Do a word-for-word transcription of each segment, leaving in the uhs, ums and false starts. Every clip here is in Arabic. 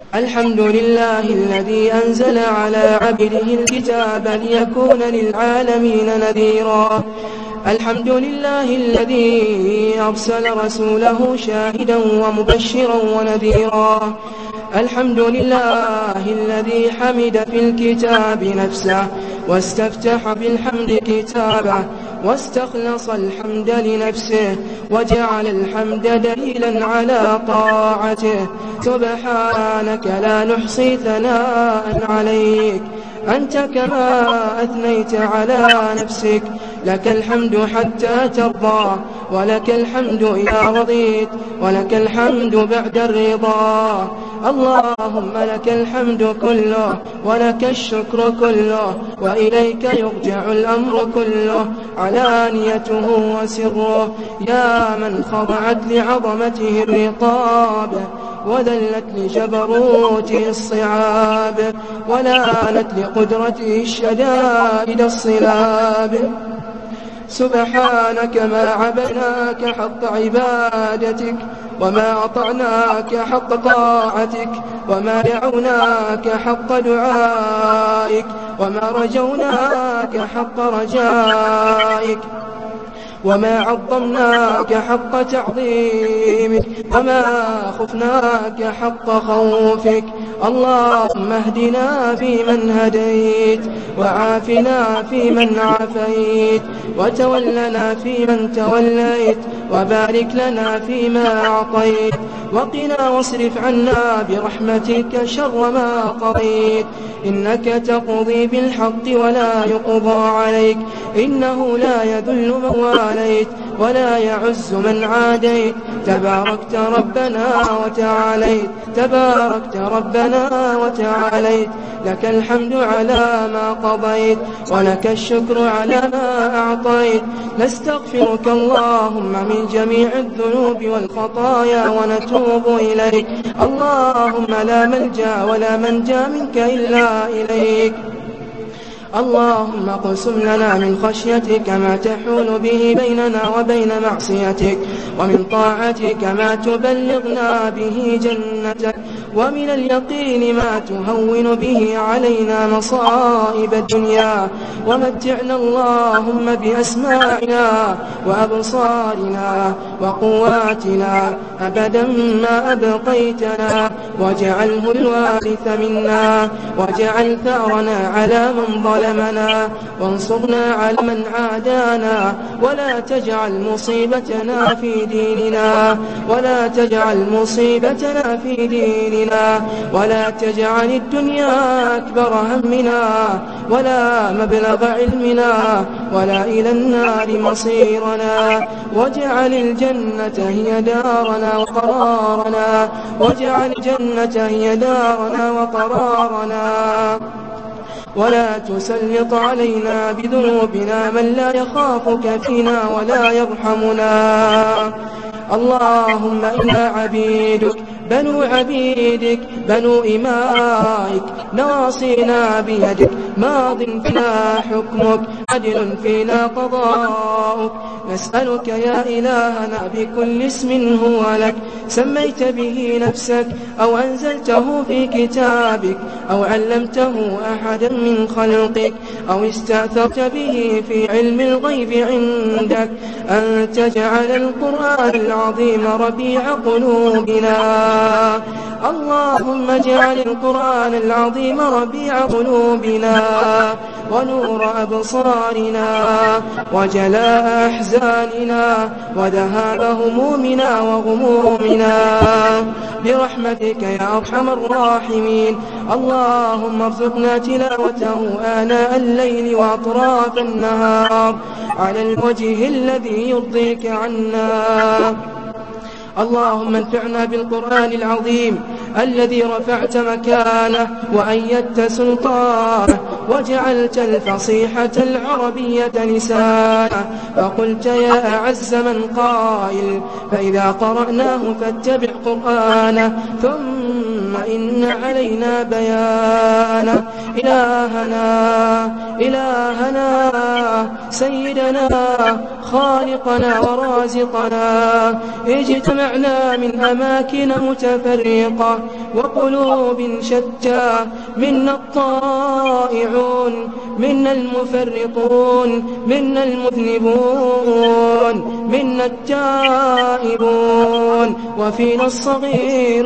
الحمد لله الذي أنزل على عبده الكتاب ليكون للعالمين نذيرا. الحمد لله الذي أرسل رسوله شاهدا ومبشرا ونذيرا. الحمد لله الذي حمد في الكتاب نفسه واستفتح بالحمد كتابه واستخلص الحمد لنفسه وجعل الحمد دليلا على طاعته. سبحانك لا نحصي ثناء عليك أنت كما أثنيت على نفسك. لك الحمد حتى ترضى ولك الحمد إذا رضيت ولك الحمد بعد الرضا. اللهم لك الحمد كله ولك الشكر كله وإليك يرجع الأمر كله علانيته وسره. يا من خضعت لعظمته الرقاب وذلت لجبروته الصعاب ولانت لقدرته الشدائد الصلاب. سبحانك ما عبدناك حق عبادتك وما أطعناك حق طاعتك وما دعوناك حق دعائك وما رجوناك حق رجائك وما عظمناك حق تعظيمك وما خفناك حق خوفك. اللهم اهدنا فيمن هديت وعافنا فيمن عافيت وتولنا فيمن توليت وبارك لنا فيما أعطيت وقنا واصرف عنا برحمتك شر ما قضيت. إنك تقضي بالحق ولا يقضى عليك إنه لا يذل من واليت ولا يعز من عاديت. تباركت ربنا وتعاليت تباركت ربنا وتعاليت. لك الحمد على ما قضيت ولك الشكر على ما أعطيت. نستغفرك اللهم من جميع الذنوب والخطايا ونتوب إليك. اللهم لا ملجأ ولا منجا منك إلا إليك. اللهم اقسم لنا من خشيتك ما تحول به بيننا وبين معصيتك ومن طاعتك ما تبلغنا به جنتك ومن اليقين ما تهون به علينا مصائب الدنيا. ومتعنا اللهم بأسماعنا وأبصارنا وقواتنا أبدا ما أبقيتنا واجعله الوارث منا واجعل ثأرنا على من ظلمنا وانصرنا على من عادانا ولا تجعل مصيبتنا في ديننا ولا تجعل مصيبتنا في ديننا ولا تجعل الدنيا أكبر همنا ولا مبلغ علمنا ولا إلى النار مصيرنا. واجعل الجنة هي دارنا وقرارنا واجعل الجنة هي دارنا وقرارنا ولا تسلط علينا بذنوبنا من لا يخافك فينا ولا يرحمنا. اللهم إنا عبيدك بنو عبيدك بنو إمائك ناصينا بيدك ماض فينا حكمك عدل فينا قضاؤك. نسألك يا إلهنا بكل اسم هو لك سميت به نفسك أو أنزلته في كتابك أو علمته أحدا من خلقك أو استأثرت به في علم الغيب عندك أن تجعل القرآن العظيم ربيع قلوبنا. اللهم اجعل القرآن العظيم ربيع قلوبنا ونور أبصارنا وجلاء أحزاننا وذهاب همومنا وغمومنا برحمتك يا أرحم الراحمين. اللهم ارزقنا تلاوته آناء الليل وأطراف النهار على الوجه الذي يرضيك عنا. اللهم انفعنا بالقرآن العظيم الذي رفعت مكانه وأيدت سلطانه وجعلت الفصيحة العربية لسانه. فقلت يا أعز من قائل فإذا قرأناه فاتبع قرآنه ثم إن علينا بيانه. إلهنا إلهنا سيدنا خالقنا ورازقنا. اجتمعنا من أماكن متفرقة وقلوب شتى، منا الطائعون، منا المفرطون، منا المذنبون، منا التائبون، وفينا الصغير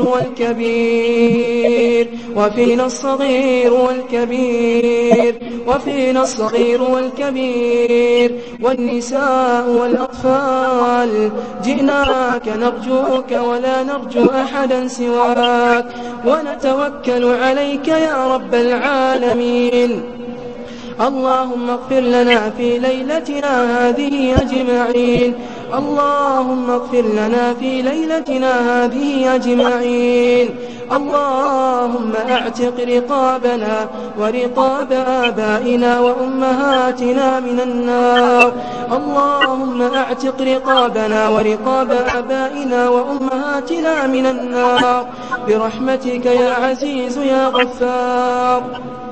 والكبير، وفينا الصغير والكبير، وفينا الصغير والكبير، والنساء والأطفال. جئناك نرجوك ولا نرجو أحدا سواك، ونتوكل عليك يا رب العالمين. اللهم اغفر لنا في ليلتنا هذه أجمعين، اللهم اغفر لنا في ليلتنا هذه أجمعين. اللهم اعتق رقابنا ورقاب آبائنا وأمهاتنا من النار. اللهم اعتق رقابنا ورقاب آبائنا وأمهاتنا من النار برحمتك يا عزيز يا غفار.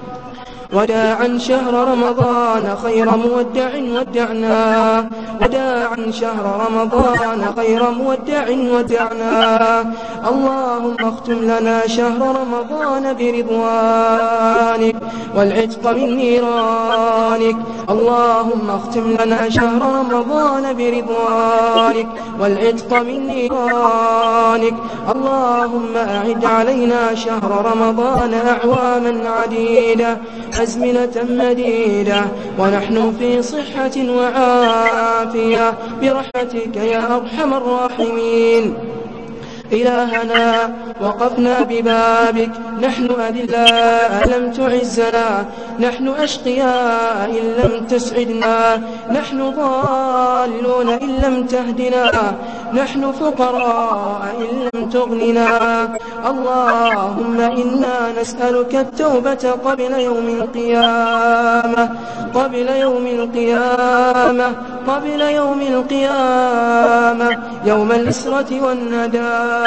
وداعا شهر رمضان خير مودع ودعناه، وداعا شهر رمضان خير مودع ودعناه. اللهم اختم لنا شهر رمضان برضوانك والعتق من نيرانك. اللهم اختم لنا شهر رمضان برضوانك والعتق من نيرانك. اللهم أعد علينا شهر رمضان أعواما عديدة، أزمنة مديدة، ونحن في صحة وعافية برحمتك يا أرحم الراحمين. إلهنا وقفنا ببابك، نحن أذلاء لم تعزنا، نحن أشقياء إن لم تسعدنا، نحن ضالون إن لم تهدنا، نحن فقراء إن لم تغننا. اللهم إنا نسألك التوبة قبل يوم القيامة، قبل يوم القيامة، قبل يوم القيامة، يوم الإسرة والندامة،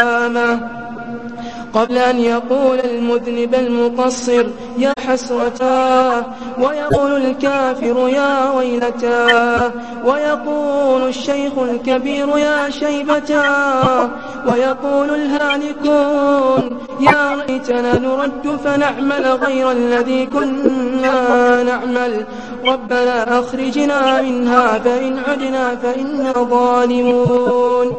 قبل أن يقول المذنب المقصر يا حسرتاه، ويقول الكافر يا ويلتاه، ويقول الشيخ الكبير يا شيبتاه، ويقول الهالكون يا ليتنا نرد فنعمل غير الذي كنا نعمل. ربنا أخرجنا منها فإن عدنا فإنا ظالمون.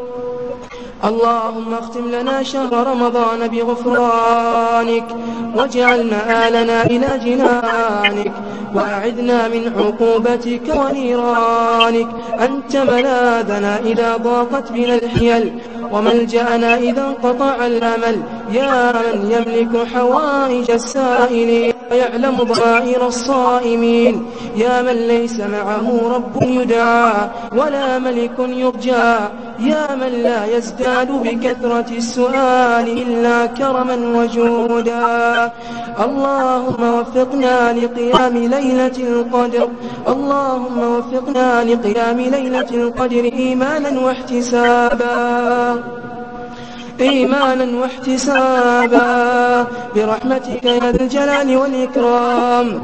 اللهم اختم لنا شهر رمضان بغفرانك، واجعل مآلنا إلى جنانك، وأعذنا من عقوبتك ونيرانك. أنت ملاذنا إذا ضاقت بنا الحيل، وملجأنا إذا انقطع الأمل. يا من يملك حوائج السائلين ويعلم ضمائر الصائمين، يا من ليس معه رب يدعى ولا ملك يرجى، يا من لا يزداد بكثرة السؤال إلا كرما وجودا. اللهم وفقنا لقيام ليلة القدر، اللهم وفقنا لقيام ليلة القدر إيمانا واحتسابا، إيمانا واحتسابا برحمتك يا ذا الجلال والإكرام.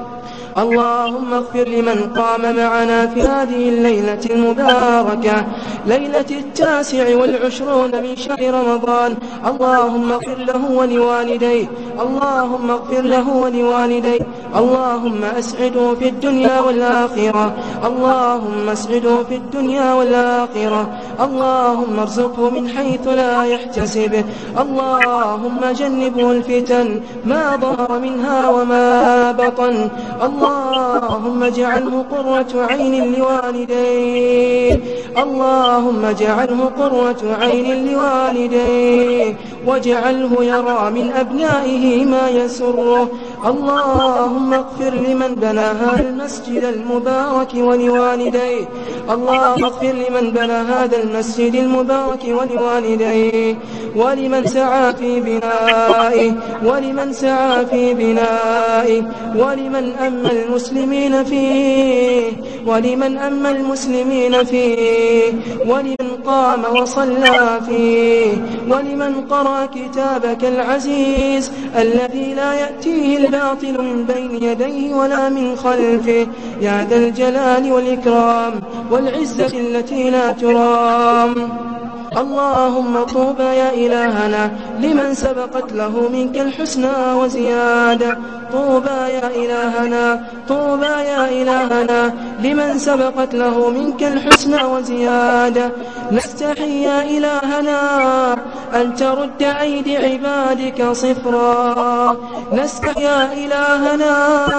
اللهم اغفر لمن قام معنا في هذه الليلة المباركة، ليلة التاسع والعشرون من شهر رمضان. اللهم اغفر له ولوالديه، اللهم اغفر له ولوالديه، اللهم أسعده في الدنيا والآخرة، اللهم أسعده في الدنيا والآخرة، اللهم ارزقه من حيث لا يحتسب، اللهم جنبه الفتن ما ظهر منها وما بطن، اللهم اجعله قرة عين لوالديه، اللهم اجعله قرة عين لوالديه، واجعله يرى من أبنائه ما يسره. اللهم اغفر لمن بنى هذا المسجد المبارك ولوالديه، اللهم اغفر لمن بنى هذا المسجد المبارك ولوالديه، ولمن سعى في بنائه، ولمن سعى في بنائه، ولمن أما المسلمين فيه، ولمن أما المسلمين فيه، ولمن قام وصلى فيه، ولمن قرأ اقرأ كتابك العزيز الذي لا يأتيه الباطل من بين يديه ولا من خلفه يا ذا الجلال والإكرام والعزة التي لا ترام. اللهم طوبى يا إلهنا لمن سبقت له منك الحسنى وزيادة. طوبى يا إلهنا طوبى يا إلهنا لمن سبقت له منك الحسنى وزيادة. نستحي يا إلهنا أن ترد أيدي عبادك صفرا. نستحي يا إلهنا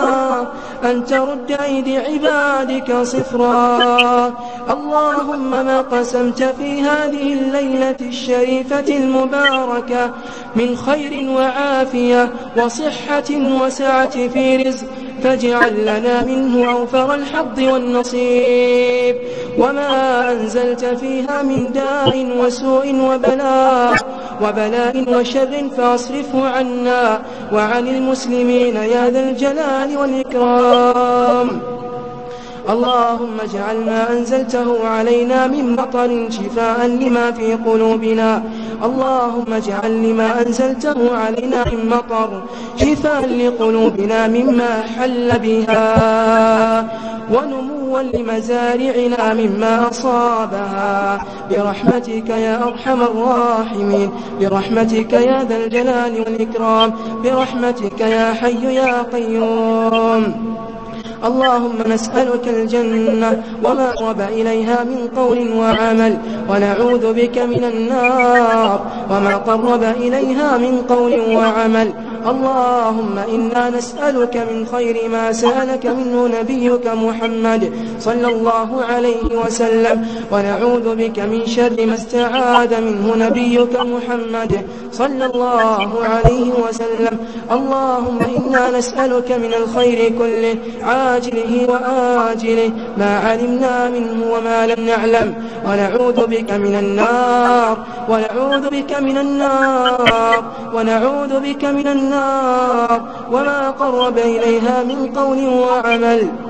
أن ترد أيدي عبادك صفرا. اللهم ما قسمت في هذه الليلة الشريفة المباركة من خير وعافية وصحة وسعة في رزق فاجعل لنا منه أوفر الحظ والنصيب. وما أنزلت فيها من داء وسوء وبلاء وبلاء وشر فاصرفه عنا وعن المسلمين يا ذا الجلال والإكرام. اللهم اجعل ما أنزلته علينا من مطر شفاء لما في قلوبنا. اللهم اجعل لما أنزلته علينا من مطر شفاء لقلوبنا مما حل بها ونموا لمزارعنا مما أصابها برحمتك يا أرحم الراحمين برحمتك يا ذا الجلال والإكرام برحمتك يا حي يا قيوم. اللهم نسألك الجنة وما قرب إليها من قول وعمل ونعوذ بك من النار وما قرب إليها من قول وعمل. اللهم إنا نسألك من خير ما سألك منه نبيك محمد صلى الله عليه وسلم ونعوذ بك من شر ما استعاذ منه نبيك محمد صلى الله عليه وسلم. اللهم إنا نسألك من الخير كله عاجله وآجله ما علمنا منه وما لم نعلم ونعوذ بك من النار ونعوذ بك من النار ونعوذ بك من النار وما قرب إليها من قول وعمل.